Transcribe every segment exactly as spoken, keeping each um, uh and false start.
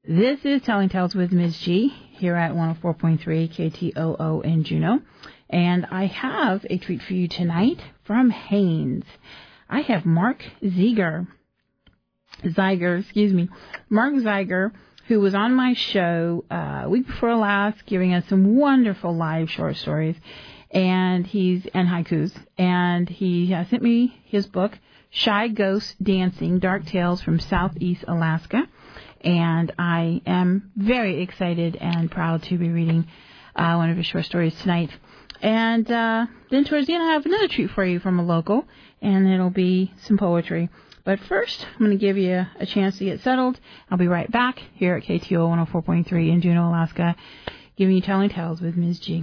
This is Telling Tales with Miz G here at one oh four point three K T O O in Juneau. And I have a treat for you tonight from Hanes. I have Mark Zeiger. Zeiger, excuse me. Mark Zeiger, who was on my show uh, week before last, giving us some wonderful live short stories and he's and haikus. And he uh, sent me his book, Shy Ghost Dancing, Dark Tales from Southeast Alaska. And I am very excited and proud to be reading uh, one of his short stories tonight. And uh, then towards the end, I have another treat for you from a local, and it'll be some poetry. But first, I'm going to give you a chance to get settled. I'll be right back here at K T O O one oh four point three in Juneau, Alaska, giving you Telling Tales with Miz G.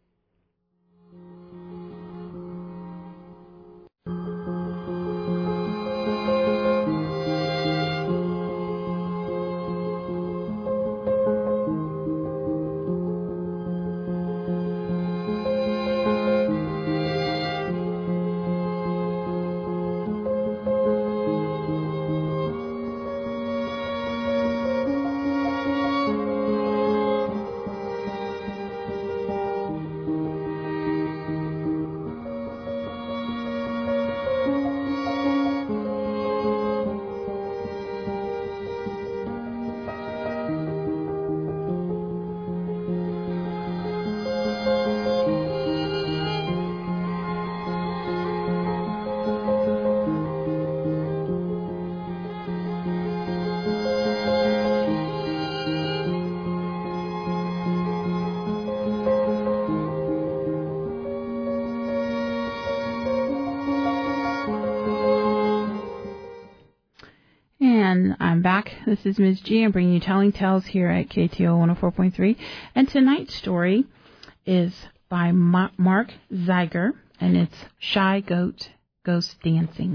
I'm back. This is Miz G. I'm bringing you Telling Tales here at K T O O one oh four point three. And tonight's story is by Ma- Mark Zeiger, and it's Shy Goat Ghost Dancing.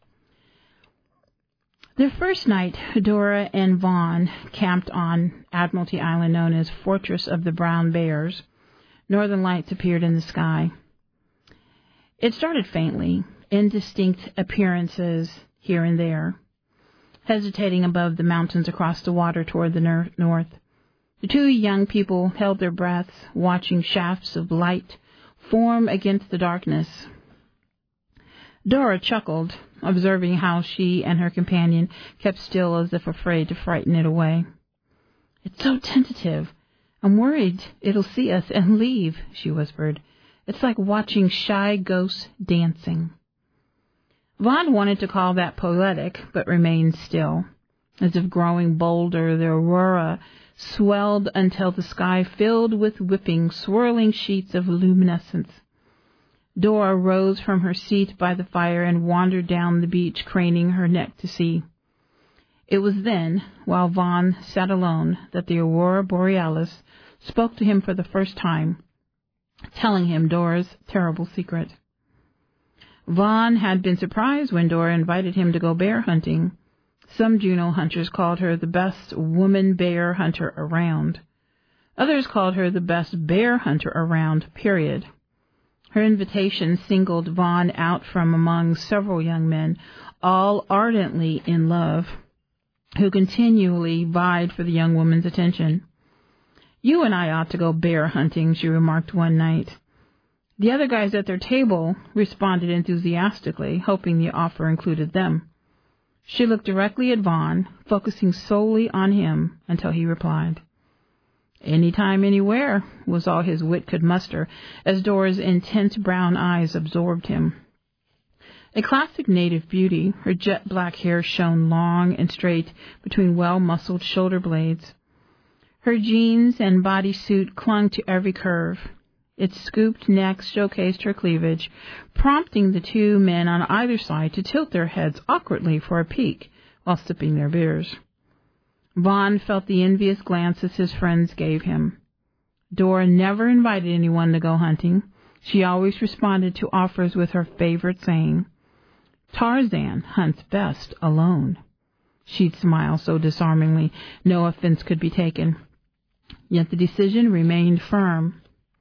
Their first night, Dora and Vaughn camped on Admiralty Island, known as Fortress of the Brown Bears. Northern lights appeared in the sky. It started faintly, indistinct appearances here and there, hesitating above the mountains across the water toward the ner- north. The two young people held their breaths, watching shafts of light form against the darkness. Dora chuckled, observing how she and her companion kept still as if afraid to frighten it away. "It's so tentative. I'm worried it'll see us and leave," she whispered. "It's like watching shy ghosts dancing." Vaughn wanted to call that poetic, but remained still. As if growing bolder, the aurora swelled until the sky filled with whipping, swirling sheets of luminescence. Dora rose from her seat by the fire and wandered down the beach, craning her neck to see. It was then, while Vaughn sat alone, that the aurora borealis spoke to him for the first time, telling him Dora's terrible secret. Vaughn had been surprised when Dora invited him to go bear hunting. Some Juneau hunters called her the best woman bear hunter around. Others called her the best bear hunter around, period. Her invitation singled Vaughn out from among several young men, all ardently in love, who continually vied for the young woman's attention. "You and I ought to go bear hunting," she remarked one night. The other guys at their table responded enthusiastically, hoping the offer included them. She looked directly at Vaughn, focusing solely on him, until he replied. "Anytime, anywhere," was all his wit could muster, as Dora's intense brown eyes absorbed him. A classic native beauty, her jet black hair shone long and straight between well-muscled shoulder blades. Her jeans and bodysuit clung to every curve. Its scooped neck showcased her cleavage, prompting the two men on either side to tilt their heads awkwardly for a peek while sipping their beers. Vaughn felt the envious glances his friends gave him. Dora never invited anyone to go hunting. She always responded to offers with her favorite saying, "Tarzan hunts best alone." She'd smile so disarmingly, no offense could be taken. Yet the decision remained firm.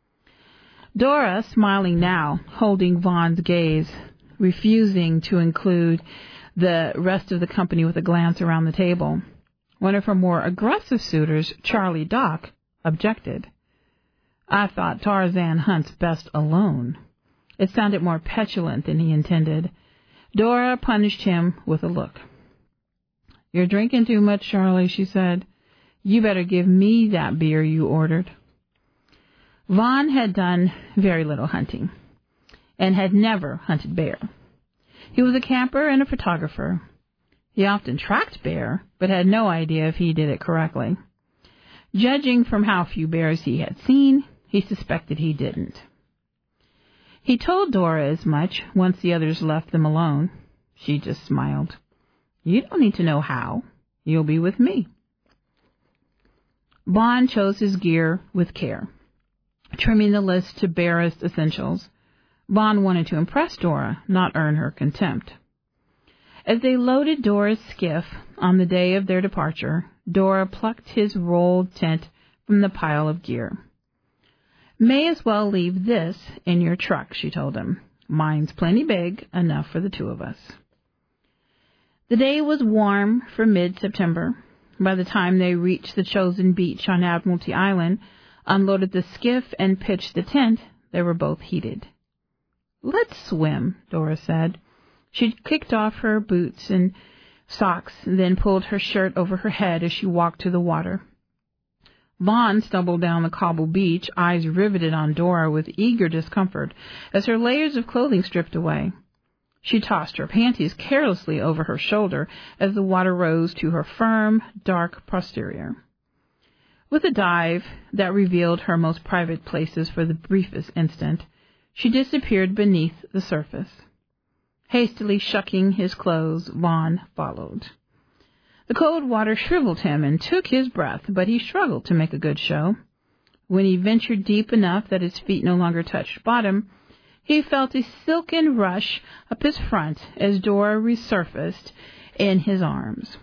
Dora, smiling now, holding Vaughn's gaze, refusing to include the rest of the company with a glance around the table. One of her more aggressive suitors, Charlie Doc, objected. I thought Tarzan hunts best alone. It sounded more petulant than he intended. Dora punished him with a look. You're drinking too much, Charlie, she said. You better give me that beer you ordered. Vaughn had done very little hunting and had never hunted bear. He was a camper and a photographer. He often tracked bear, but had no idea if he did it correctly. Judging from how few bears he had seen, he suspected he didn't. He told Dora as much once the others left them alone. She just smiled. You don't need to know how. You'll be with me. Vaughn chose his gear with care, trimming the list to barest essentials. Vaughn wanted to impress Dora, not earn her contempt. As they loaded Dora's skiff on the day of their departure, Dora plucked his rolled tent from the pile of gear. May as well leave this in your truck, she told him. Mine's plenty big, enough for the two of us. The day was warm for mid-September. By the time they reached the chosen beach on Admiralty Island, unloaded the skiff, and pitched the tent, they were both heated. Let's swim, Dora said. She kicked off her boots and socks, then pulled her shirt over her head as she walked to the water. Vaughn stumbled down the cobbled beach, eyes riveted on Dora with eager discomfort as her layers of clothing stripped away. She tossed her panties carelessly over her shoulder as the water rose to her firm, dark posterior. With a dive that revealed her most private places for the briefest instant, she disappeared beneath the surface. Hastily shucking his clothes, Vaughn followed. The cold water shriveled him and took his breath, but he struggled to make a good show. When he ventured deep enough that his feet no longer touched bottom, he felt a silken rush up his front as Dora resurfaced in his arms.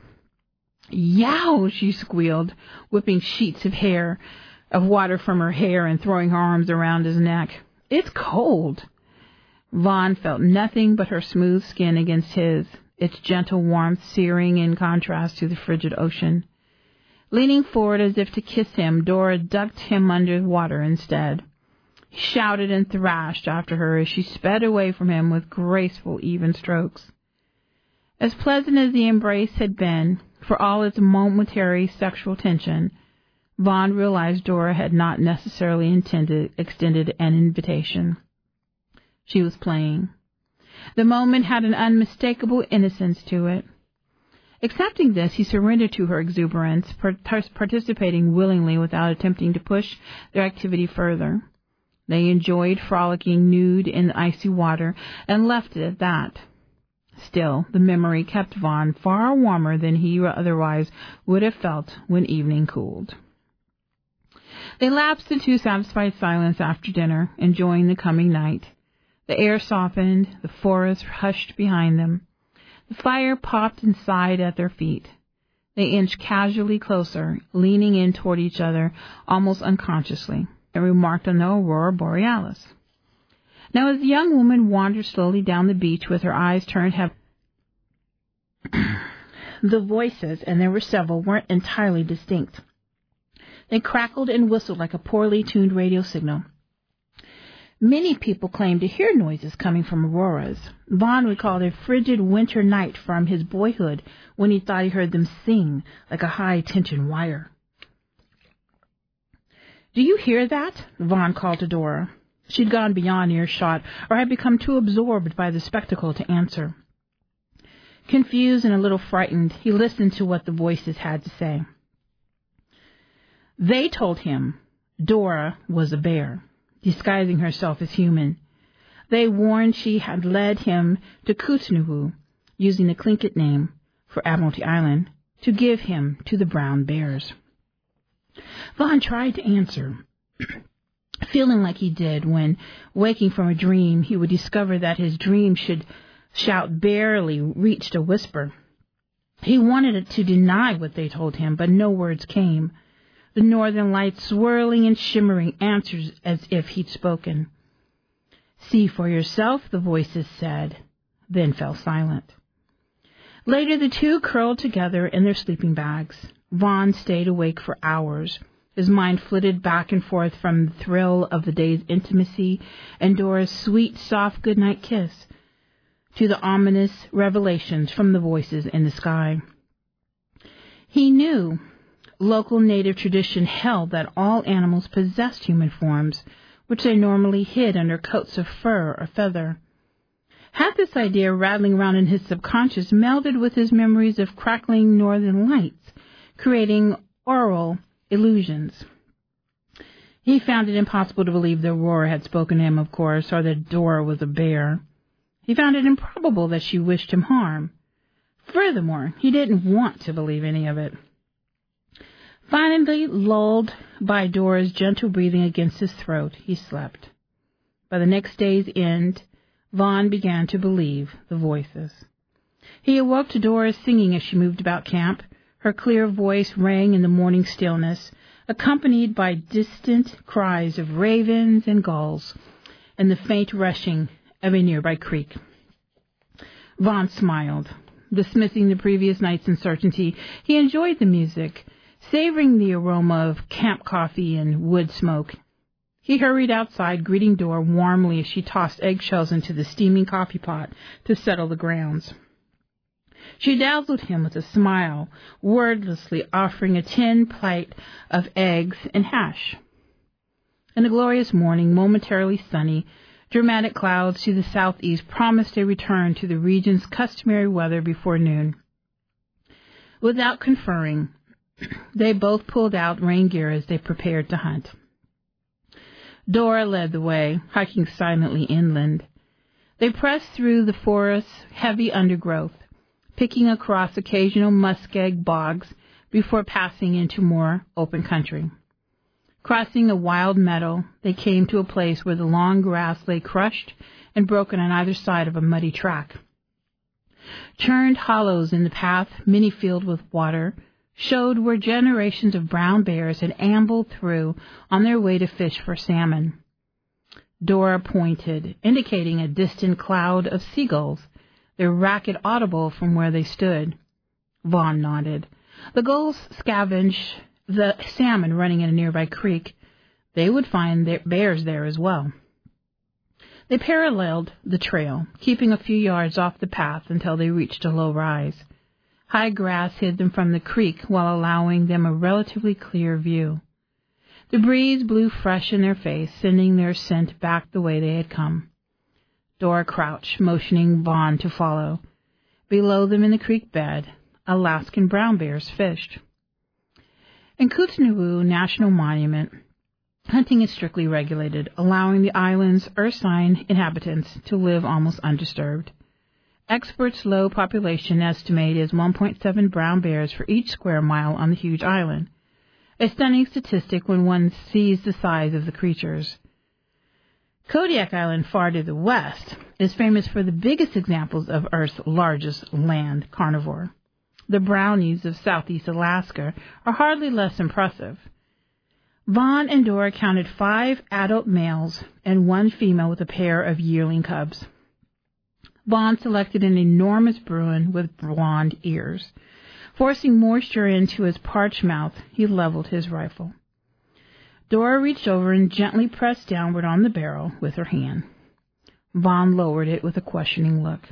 Yow, she squealed, whipping sheets of hair, of water from her hair and throwing her arms around his neck. It's cold. Vaughn felt nothing but her smooth skin against his, its gentle warmth searing in contrast to the frigid ocean. Leaning forward as if to kiss him, Dora ducked him under water instead. He shouted and thrashed after her as she sped away from him with graceful, even strokes. As pleasant as the embrace had been, for all its momentary sexual tension, Vaughn realized Dora had not necessarily intended extended an invitation. She was playing. The moment had an unmistakable innocence to it. Accepting this, he surrendered to her exuberance, participating willingly without attempting to push their activity further. They enjoyed frolicking nude in the icy water and left it at that. Still, the memory kept Vaughn far warmer than he otherwise would have felt when evening cooled. They lapsed into satisfied silence after dinner, enjoying the coming night. The air softened, the forest hushed behind them. The fire popped and sighed at their feet. They inched casually closer, leaning in toward each other almost unconsciously, and remarked on the aurora borealis. Now, as the young woman wandered slowly down the beach with her eyes turned heaven, the voices, and there were several, weren't entirely distinct. They crackled and whistled like a poorly tuned radio signal. Many people claimed to hear noises coming from auroras. Vaughn recalled a frigid winter night from his boyhood when he thought he heard them sing like a high-tension wire. "Do you hear that?" Vaughn called to Dora. She'd gone beyond earshot or had become too absorbed by the spectacle to answer. Confused and a little frightened, he listened to what the voices had to say. They told him Dora was a bear, disguising herself as human. They warned she had led him to Kootenai, using the Tlingit name for Admiralty Island, to give him to the brown bears. Vaughn tried to answer, feeling like he did when, waking from a dream, he would discover that his dream should shout barely reached a whisper. He wanted to deny what they told him, but no words came. The northern lights swirling and shimmering answers as if he'd spoken. "See for yourself," the voices said, then fell silent. Later the two curled together in their sleeping bags. Vaughn stayed awake for hours. His mind flitted back and forth from the thrill of the day's intimacy and Dora's sweet, soft goodnight kiss to the ominous revelations from the voices in the sky. He knew local native tradition held that all animals possessed human forms, which they normally hid under coats of fur or feather. Had this idea rattling around in his subconscious melded with his memories of crackling northern lights, creating aural illusions. He found it impossible to believe that Aurora had spoken to him, of course, or that Dora was a bear. He found it improbable that she wished him harm. Furthermore, he didn't want to believe any of it. Finally, lulled by Dora's gentle breathing against his throat, he slept. By the next day's end, Vaughn began to believe the voices. He awoke to Dora's singing as she moved about camp. Her clear voice rang in the morning stillness, accompanied by distant cries of ravens and gulls and the faint rushing of a nearby creek. Vaughn smiled. Dismissing the previous night's uncertainty, he enjoyed the music, savoring the aroma of camp coffee and wood smoke. He hurried outside, greeting Dora warmly as she tossed eggshells into the steaming coffee pot to settle the grounds. She dazzled him with a smile, wordlessly offering a tin plate of eggs and hash. In the glorious morning, momentarily sunny, dramatic clouds to the southeast promised a return to the region's customary weather before noon. Without conferring, they both pulled out rain gear as they prepared to hunt. Dora led the way, hiking silently inland. They pressed through the forest's heavy undergrowth, picking across occasional muskeg bogs before passing into more open country. Crossing a wild meadow, they came to a place where the long grass lay crushed and broken on either side of a muddy track. Churned hollows in the path, many filled with water, showed where generations of brown bears had ambled through on their way to fish for salmon. Dora pointed, indicating a distant cloud of seagulls, their racket audible from where they stood. Vaughn nodded. The gulls scavenged the salmon running in a nearby creek. They would find their bears there as well. They paralleled the trail, keeping a few yards off the path until they reached a low rise. High grass hid them from the creek while allowing them a relatively clear view. The breeze blew fresh in their face, sending their scent back the way they had come. Dora crouched, motioning Vaughn to follow. Below them in the creek bed, Alaskan brown bears fished. In Kootenai National Monument, hunting is strictly regulated, allowing the island's ursine inhabitants to live almost undisturbed. Experts' low population estimate is one point seven brown bears for each square mile on the huge island, a stunning statistic when one sees the size of the creatures. Kodiak Island, far to the west, is famous for the biggest examples of Earth's largest land carnivore. The brownies of southeast Alaska are hardly less impressive. Vaughn and Dora counted five adult males and one female with a pair of yearling cubs. Vaughn selected an enormous Bruin with blonde ears. Forcing moisture into his parched mouth, he leveled his rifle. Dora reached over and gently pressed downward on the barrel with her hand. Vaughn lowered it with a questioning look.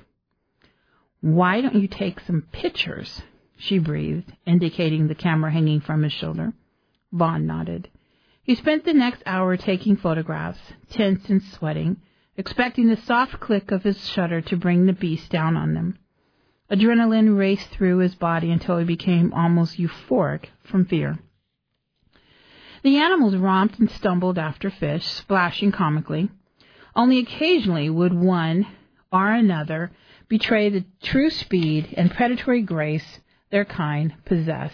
"Why don't you take some pictures?" she breathed, indicating the camera hanging from his shoulder. Vaughn nodded. He spent the next hour taking photographs, tense and sweating, expecting the soft click of his shutter to bring the beast down on them. Adrenaline raced through his body until he became almost euphoric from fear. The animals romped and stumbled after fish, splashing comically. Only occasionally would one or another betray the true speed and predatory grace their kind possess.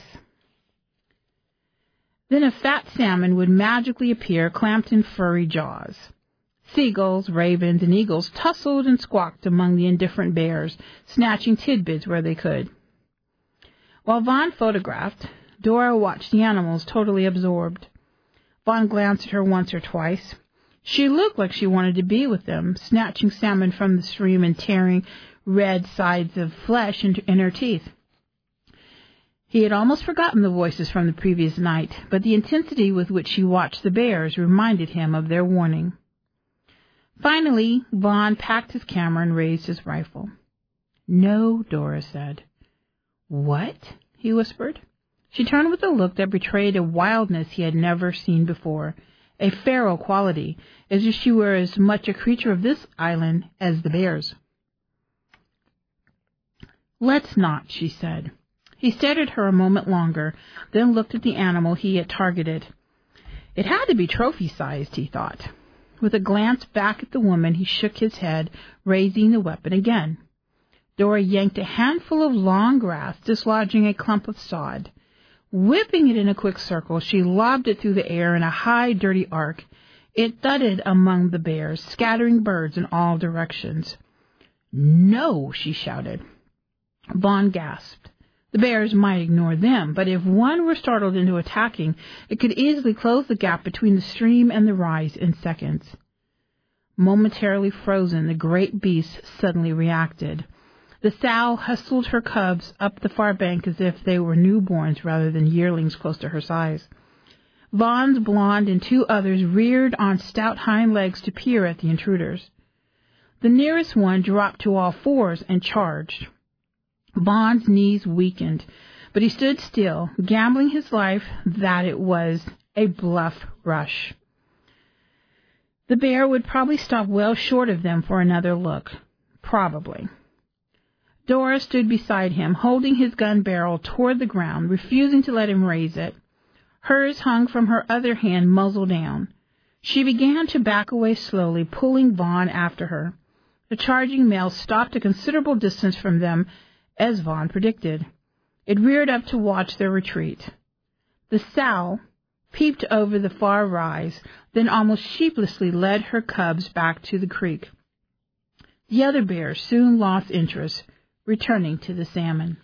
Then a fat salmon would magically appear, clamped in furry jaws. Seagulls, ravens, and eagles tussled and squawked among the indifferent bears, snatching tidbits where they could. While Vaughn photographed, Dora watched the animals, totally absorbed. Vaughn glanced at her once or twice. She looked like she wanted to be with them, snatching salmon from the stream and tearing red sides of flesh into, in her teeth. He had almost forgotten the voices from the previous night, but the intensity with which he watched the bears reminded him of their warning. Finally, Vaughn packed his camera and raised his rifle. "No," Dora said. "What?" he whispered. She turned with a look that betrayed a wildness he had never seen before, a feral quality, as if she were as much a creature of this island as the bears. "Let's not," she said. He stared at her a moment longer, then looked at the animal he had targeted. It had to be trophy-sized, he thought. With a glance back at the woman, he shook his head, raising the weapon again. Dora yanked a handful of long grass, dislodging a clump of sod. Whipping it in a quick circle, she lobbed it through the air in a high, dirty arc. It thudded among the bears, scattering birds in all directions. "No!" she shouted. Vaughn gasped. The bears might ignore them, but if one were startled into attacking, it could easily close the gap between the stream and the rise in seconds. Momentarily frozen, the great beast suddenly reacted. The sow hustled her cubs up the far bank as if they were newborns rather than yearlings close to her size. Vaughn's blonde and two others reared on stout hind legs to peer at the intruders. The nearest one dropped to all fours and charged. Vaughn's knees weakened, but he stood still, gambling his life that it was a bluff rush. The bear would probably stop well short of them for another look. Probably. Dora stood beside him, holding his gun barrel toward the ground, refusing to let him raise it. Hers hung from her other hand, muzzle down. She began to back away slowly, pulling Vaughn after her. The charging male stopped a considerable distance from them, as Vaughn predicted. It reared up to watch their retreat. The sow peeped over the far rise, then almost sheepishly led her cubs back to the creek. The other bears soon lost interest, returning to the salmon.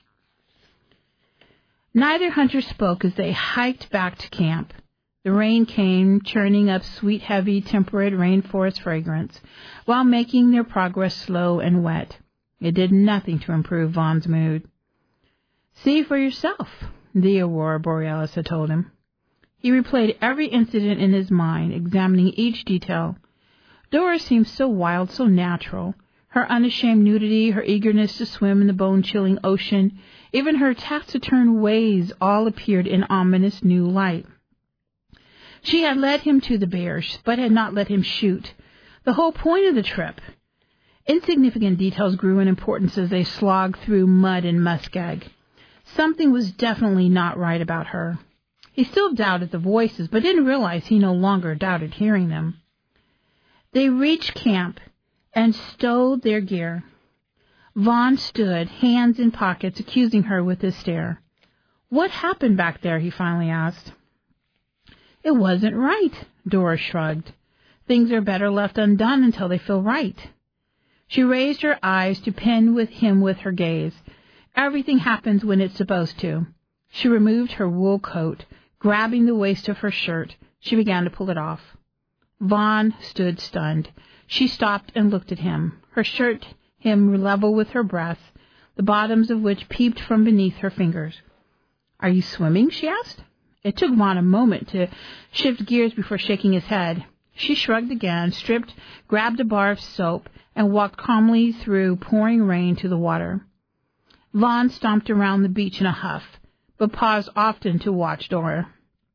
Neither hunter spoke as they hiked back to camp. The rain came, churning up sweet, heavy, temperate rainforest fragrance, while making their progress slow and wet. It did nothing to improve Vaughn's mood. "See for yourself," the Aurora Borealis had told him. He replayed every incident in his mind, examining each detail. Dora seemed so wild, so natural. Her unashamed nudity, her eagerness to swim in the bone-chilling ocean, even her taciturn ways all appeared in ominous new light. She had led him to the bears, but had not let him shoot. The whole point of the trip. Insignificant details grew in importance as they slogged through mud and muskeg. Something was definitely not right about her. He still doubted the voices, but didn't realize he no longer doubted hearing them. They reached camp and stowed their gear. Vaughn stood, hands in pockets, accusing her with his stare. "What happened back there?" he finally asked. "It wasn't right," Dora shrugged. "Things are better left undone until they feel right." She raised her eyes to pin with him with her gaze. Everything happens when it's supposed to. She removed her wool coat. Grabbing the waist of her shirt, she began to pull it off. Vaughn stood stunned. She stopped and looked at him, her shirt hem level with her breast, the bottoms of which peeped from beneath her fingers. "Are you swimming?" she asked. It took Vaughn a moment to shift gears before shaking his head. She shrugged again, stripped, grabbed a bar of soap, and walked calmly through pouring rain to the water. Vaughn stomped around the beach in a huff, but paused often to watch Dora.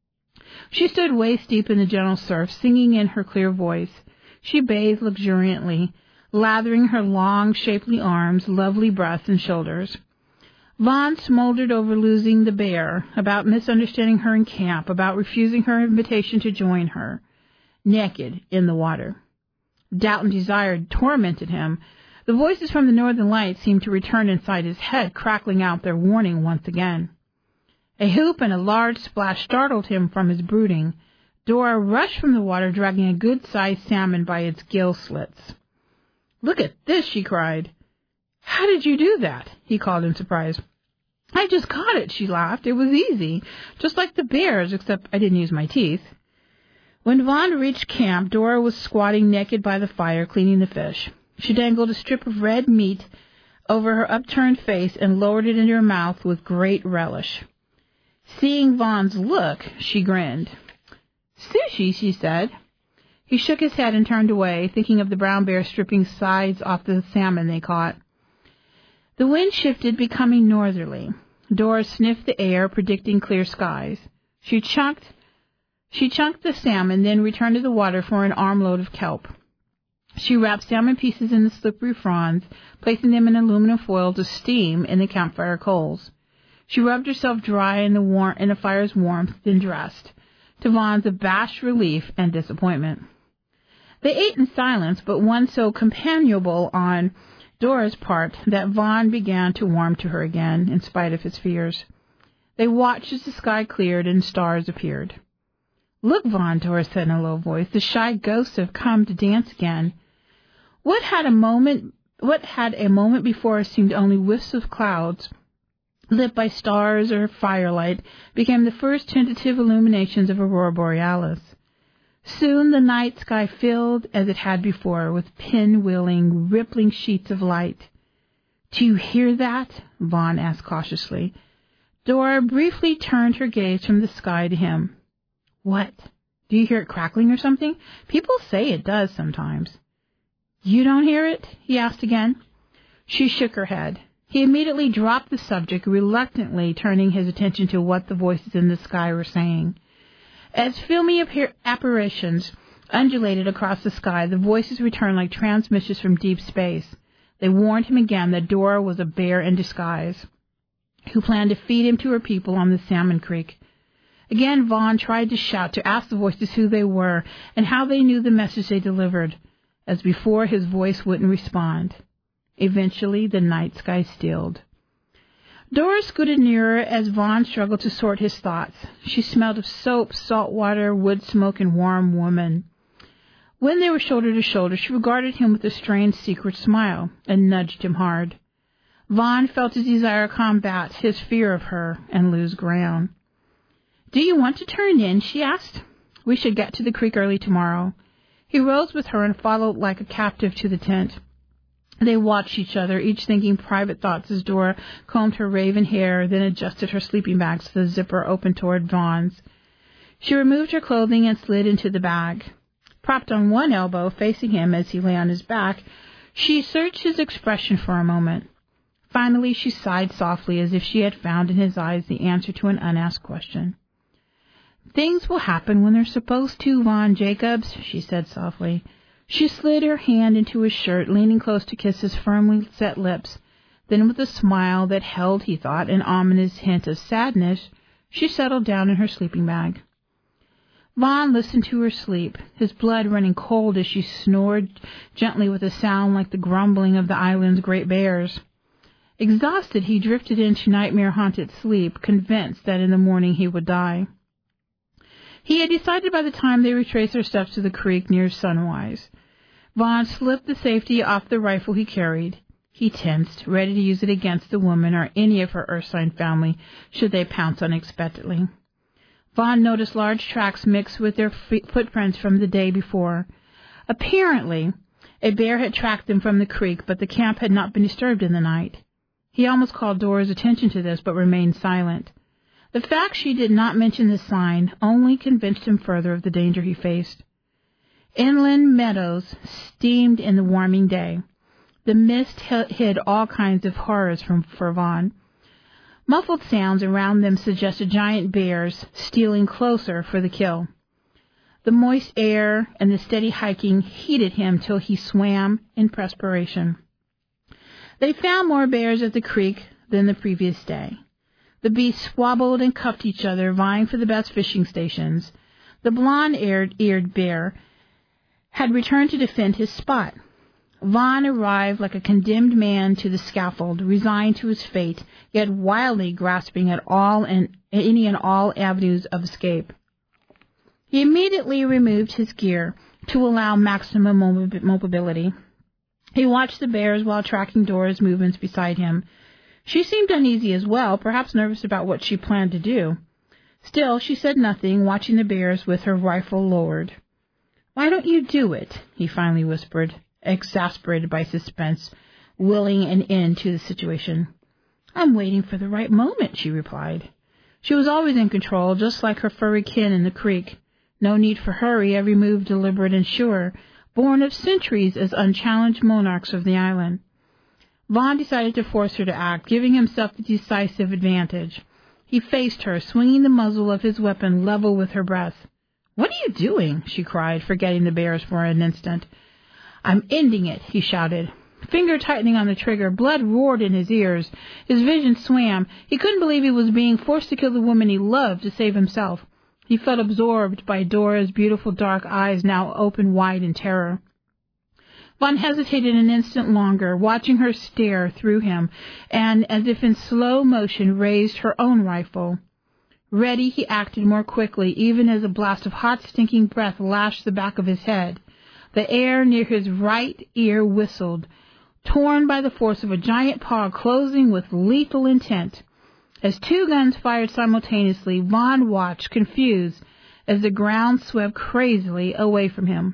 She stood waist-deep in the gentle surf, singing in her clear voice. She bathed luxuriantly, lathering her long, shapely arms, lovely breasts, and shoulders. Vaughn smoldered over losing the bear, about misunderstanding her in camp, about refusing her invitation to join her, naked in the water. Doubt and desire tormented him. The voices from the northern lights seemed to return inside his head, crackling out their warning once again. A whoop and a large splash startled him from his brooding. Dora rushed from the water, dragging a good-sized salmon by its gill slits. "Look at this!" she cried. "How did you do that?" he called in surprise. "I just caught it," she laughed. "It was easy, just like the bears, except I didn't use my teeth." When Vaughn reached camp, Dora was squatting naked by the fire, cleaning the fish. She dangled a strip of red meat over her upturned face and lowered it into her mouth with great relish. Seeing Vaughn's look, she grinned. "Sushi," she said. He shook his head and turned away, thinking of the brown bear stripping sides off the salmon they caught. The wind shifted, becoming northerly. Dora sniffed the air, predicting clear skies. She chunked, she chunked the salmon, then returned to the water for an armload of kelp. She wrapped salmon pieces in the slippery fronds, placing them in aluminum foil to steam in the campfire coals. She rubbed herself dry in the, war- in the fire's warmth, then dressed, to Vaughn's abashed relief and disappointment. They ate in silence, but one so companionable on Dora's part that Vaughn began to warm to her again, in spite of his fears. They watched as the sky cleared and stars appeared. "Look, Vaughn," Dora said in a low voice, "the shy ghosts have come to dance again. What had a moment, what had a moment before seemed only wisps of clouds, lit by stars or firelight, became the first tentative illuminations of Aurora Borealis. Soon the night sky filled, as it had before, with pinwheeling, rippling sheets of light. "Do you hear that?" Vaughn asked cautiously. Dora briefly turned her gaze from the sky to him. "What? Do you hear it crackling or something? People say it does sometimes." "You don't hear it?" he asked again. She shook her head. He immediately dropped the subject, reluctantly turning his attention to what the voices in the sky were saying. As filmy apparitions undulated across the sky, the voices returned like transmissions from deep space. They warned him again that Dora was a bear in disguise, who planned to feed him to her people on the Salmon Creek. Again, Vaughn tried to shout, to ask the voices who they were and how they knew the message they delivered. As before, his voice wouldn't respond. Eventually, the night sky stilled. Dora scooted nearer as Vaughn struggled to sort his thoughts. She smelled of soap, salt water, wood smoke, and warm woman. When they were shoulder to shoulder, she regarded him with a strange secret smile and nudged him hard. Vaughn felt his desire to combat his fear of her and lose ground. "Do you want to turn in?" she asked. "We should get to the creek early tomorrow." He rose with her and followed like a captive to the tent. They watched each other, each thinking private thoughts as Dora combed her raven hair, then adjusted her sleeping bag so the zipper opened toward Vaughn's. She removed her clothing and slid into the bag. Propped on one elbow, facing him as he lay on his back, she searched his expression for a moment. Finally, she sighed softly, as if she had found in his eyes the answer to an unasked question. "Things will happen when they're supposed to, Vaughn Jacobs," she said softly. She slid her hand into his shirt, leaning close to kiss his firmly set lips. Then, with a smile that held, he thought, an ominous hint of sadness, she settled down in her sleeping bag. Vaughn listened to her sleep, his blood running cold as she snored gently with a sound like the grumbling of the island's great bears. Exhausted, he drifted into nightmare-haunted sleep, convinced that in the morning he would die. He had decided by the time they retraced their steps to the creek near sunrise. Vaughn slipped the safety off the rifle he carried. He tensed, ready to use it against the woman or any of her Ursine family should they pounce unexpectedly. Vaughn noticed large tracks mixed with their footprints from the day before. Apparently, a bear had tracked them from the creek, but the camp had not been disturbed in the night. He almost called Dora's attention to this, but remained silent. The fact she did not mention the sign only convinced him further of the danger he faced. Inland meadows steamed in the warming day. The mist hid all kinds of horrors from for Vaughn. Muffled sounds around them suggested giant bears stealing closer for the kill. The moist air and the steady hiking heated him till he swam in perspiration. They found more bears at the creek than the previous day. The beasts squabbled and cuffed each other, vying for the best fishing stations. The blonde-eared bear had returned to defend his spot. Vaughn arrived like a condemned man to the scaffold, resigned to his fate, yet wildly grasping at all and any and all avenues of escape. He immediately removed his gear to allow maximum mobility. He watched the bears while tracking Dora's movements beside him. She seemed uneasy as well, perhaps nervous about what she planned to do. Still, she said nothing, watching the bears with her rifle lowered. "Why don't you do it?" he finally whispered, exasperated by suspense. willing an end to the situation. I'm waiting for the right moment, she replied. She was always in control, just like her furry kin in the creek. No need for hurry, every move deliberate and sure, born of centuries as unchallenged monarchs of the island. Vaughn decided to force her to act, giving himself the decisive advantage. He faced her, swinging the muzzle of his weapon level with her breast. "What are you doing?" she cried, forgetting the bears for an instant. "I'm ending it," he shouted. Finger tightening on the trigger, blood roared in his ears. His vision swam. He couldn't believe he was being forced to kill the woman he loved to save himself. He felt absorbed by Dora's beautiful dark eyes, now open wide in terror. Vaughn hesitated an instant longer, watching her stare through him, and, as if in slow motion, raised her own rifle. Ready, he acted more quickly, even as a blast of hot, stinking breath lashed the back of his head. The air near his right ear whistled, torn by the force of a giant paw closing with lethal intent. As two guns fired simultaneously, Vaughn watched, confused, as the ground swept crazily away from him.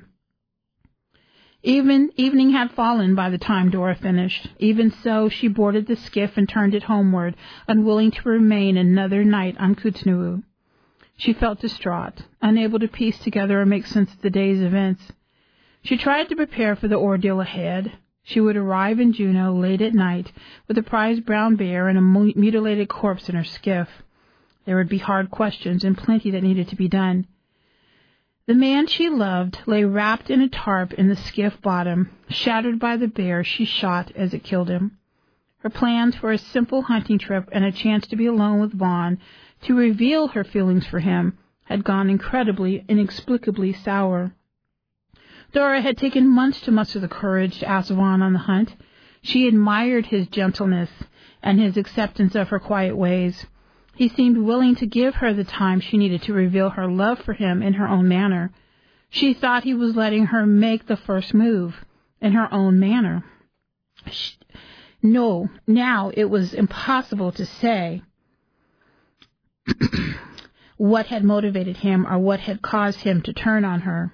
Even evening had fallen by the time Dora finished. Even so, she boarded the skiff and turned it homeward, unwilling to remain another night on Kutnuu. She felt distraught, unable to piece together or make sense of the day's events. She tried to prepare for the ordeal ahead. She would arrive in Juneau late at night with a prized brown bear and a mutilated corpse in her skiff. There would be hard questions and plenty that needed to be done. The man she loved lay wrapped in a tarp in the skiff bottom, shattered by the bear she shot as it killed him. Her plans for a simple hunting trip and a chance to be alone with Vaughn, to reveal her feelings for him, had gone incredibly, inexplicably sour. Dora had taken months to muster the courage to ask Vaughn on the hunt. She admired his gentleness and his acceptance of her quiet ways. He seemed willing to give her the time she needed to reveal her love for him in her own manner. She thought he was letting her make the first move in her own manner. She, no, now it was impossible to say what had motivated him or what had caused him to turn on her.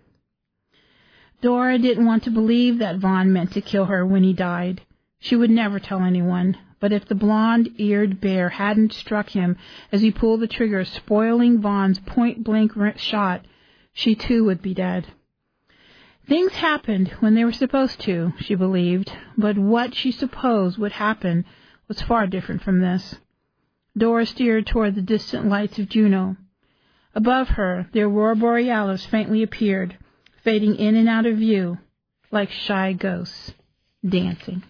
Dora didn't want to believe that Vaughn meant to kill her when he died. She would never tell anyone. But if the blonde-eared bear hadn't struck him as he pulled the trigger, spoiling Vaughn's point-blank shot, she too would be dead. Things happened when they were supposed to, she believed, but what she supposed would happen was far different from this. Dora steered toward the distant lights of Juneau. Above her, the aurora borealis faintly appeared, fading in and out of view like shy ghosts dancing.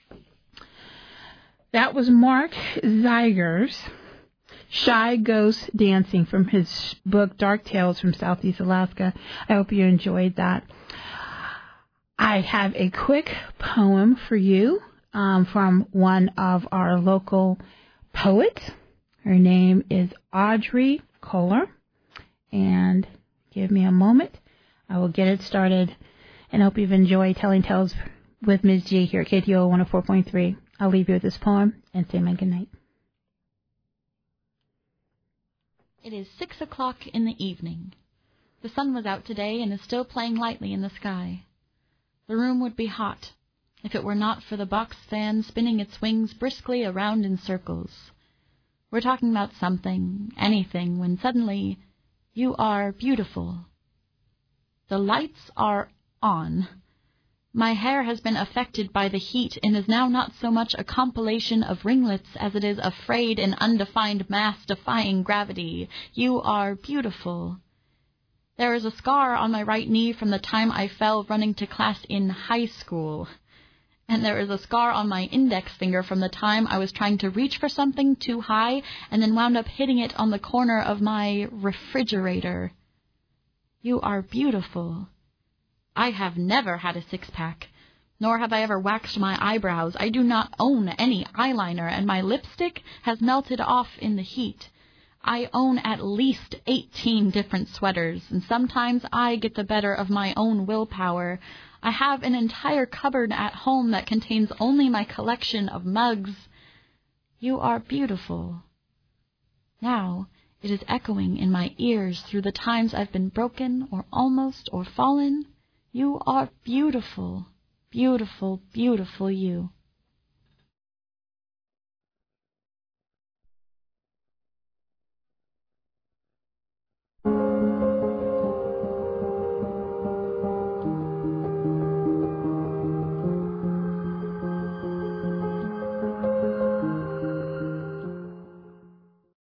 That was Mark Zeiger's Shy Ghost Dancing from his book Dark Tales from Southeast Alaska. I hope you enjoyed that. I have a quick poem for you um, from one of our local poets. Her name is Audrey Kohler. And give me a moment. I will get it started. And hope you've enjoyed Telling Tales with Miz G here at K T O one oh four point three. I'll leave you with this poem and say my good night. It is six o'clock in the evening. The sun was out today and is still playing lightly in the sky. The room would be hot if it were not for the box fan spinning its wings briskly around in circles. We're talking about something, anything, when suddenly, you are beautiful. The lights are on. My hair has been affected by the heat and is now not so much a compilation of ringlets as it is a frayed and undefined mass defying gravity. You are beautiful. There is a scar on my right knee from the time I fell running to class in high school. And there is a scar on my index finger from the time I was trying to reach for something too high and then wound up hitting it on the corner of my refrigerator. You are beautiful. I have never had a six-pack, nor have I ever waxed my eyebrows. I do not own any eyeliner, and my lipstick has melted off in the heat. I own at least eighteen different sweaters, and sometimes I get the better of my own willpower. I have an entire cupboard at home that contains only my collection of mugs. You are beautiful. Now it is echoing in my ears through the times I've been broken or almost or fallen. You are beautiful. Beautiful, beautiful you.